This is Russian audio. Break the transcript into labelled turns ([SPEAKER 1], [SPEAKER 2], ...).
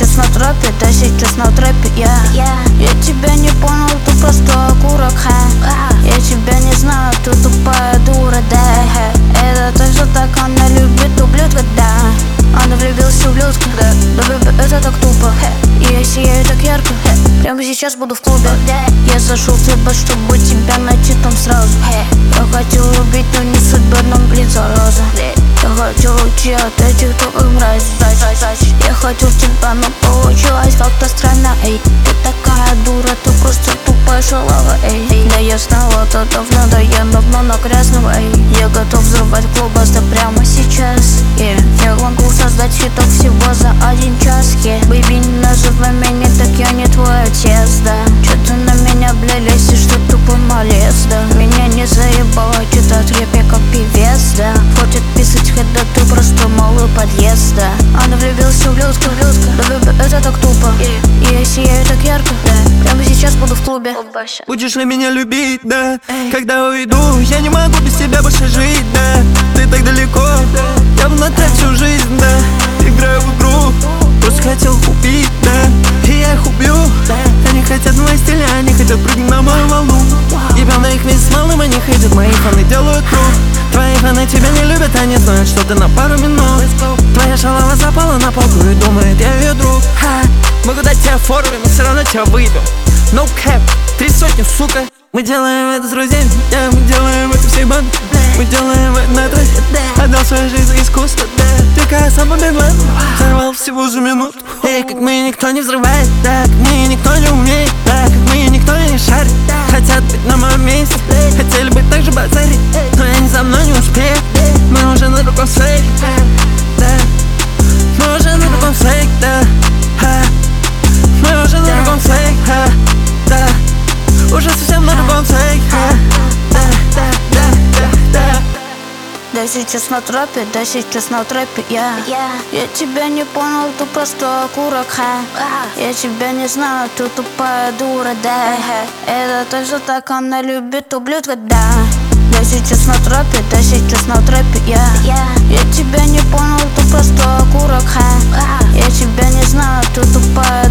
[SPEAKER 1] сейчас на тропе, да сейчас на тропе Я тебя не понял, ты просто окурок, Я тебя не знаю, ты тупая дура, да Это точно так, она любит ублюдка, да Она влюбилась в ублюдка, да это так тупо И я сияю так ярко, прямо сейчас буду в клубе Я зашел в твой бар, чтобы тебя найти там сразу Я хотел убить, но не судьба, но блин, зараза Я хотел уйти от этих тупых мразей Я хотел тебя, но получилось как-то странно, эй Ты такая дура, ты просто тупая шалава, эй Да я знала это давно, да я давно на грязного, эй Я готов взрывать клуб, да прямо сейчас, Я могу создать хитов всего за 1 час, Бэйби, не называй меня, так я не твой отец, да Чё ты на меня, бля, лезешь, что тупо малец, да Меня не заебало читать рэпе как певец, да Хочет писать хэт, да ты просто малый подъезд, да Она влюбилась в ублюдка, да это так тупо И я сияю так ярко, да Прямо сейчас буду в клубе
[SPEAKER 2] Будешь ли меня любить, да? Когда уйду, я не могу без тебя больше жить, да Ты так далеко, я бы на трек всю жизнь, да Играю в игру, просто хотел убить, да И я их убью, они хотят мои стиля, они хотят прыгнуть на мою волну Ебал на их вместе с малым, они хейтят, мои фаны делают круг Твои фаны тебя не любят, они знают, что ты на пару минут Твоя шалава запала на полку и думает, я ее друг Могу дать тебе фору, но все равно тебя выебем No cap, 3 сотни, сука Мы делаем это с друзьями, мы делаем это всей бандой Мы делаем это на трассе, отдал свою жизнь за искусство Только сам побеглан, взорвал всего за минуту Эй, как мы никто не взрывает, да, как мы никто не умеет, да, как мы никто не шарит Хотят быть на моем месте, хотели быть так же базарить Но они за мной не успеют, мы уже на другом свете, да Мы уже на другом свете, да, мы уже на другом свете, да Уже совсем на другом свете,
[SPEAKER 1] Да сейчас на тропе, да сейчас на тропе, Я тебя не понял, ты просто окурок, Я тебя не знаю, ты тупая дура, да Это точно так, она любит ублюдка, да Да сейчас на тропе, да сейчас на тропе, Я тебя не понял, ты просто окурок, Я тебя не знаю, ты тупая